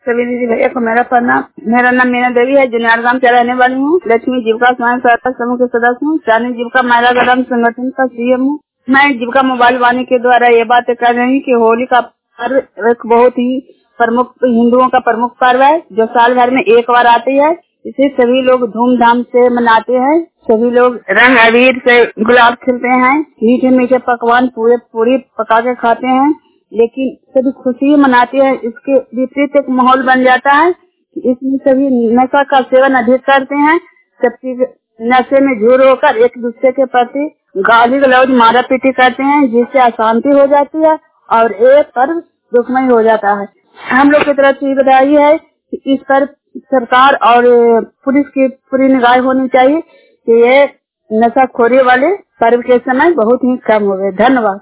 सभी दीदी भैया को मेरा प्रणाम। मेरा नाम मीना देवी है, जुनियार गांव से रहने वाली हूँ। लक्ष्मी जीविका स्वयं सहायता समूह के सदस्य हूँ। चांदी जीविका महिला ग्राम संगठन का सीएम हूँ। मैं जीविका मोबाइल वाणी के द्वारा ये बातें कर रही हूँ कि होली का पर्व एक बहुत ही प्रमुख हिंदुओं का प्रमुख पर्व है, जो साल भर में एक बार आती है। इसे सभी लोग धूमधाम से मनाते हैं। सभी लोग रंग अबीर से गुलाब खिलते हैं, मीठे मीठे पकवान पूरी पका के खाते हैं, लेकिन सभी खुशी मनाते हैं। इसके विपरीत एक माहौल बन जाता है। इसमें सभी नशा का सेवन अधिक करते हैं। सबकी नशे में झूर होकर एक दूसरे के प्रति गाली गलौज मारा पीटी करते हैं, जिससे अशांति हो जाती है और एक पर्व दुखमय हो जाता है। हम लोग की तरफ से बधाई है कि इस पर सरकार और पुलिस की पूरी निगाह होनी चाहिए कि ये नशाखोरी वाले पर्व के समय बहुत ही कम हो गए। धन्यवाद।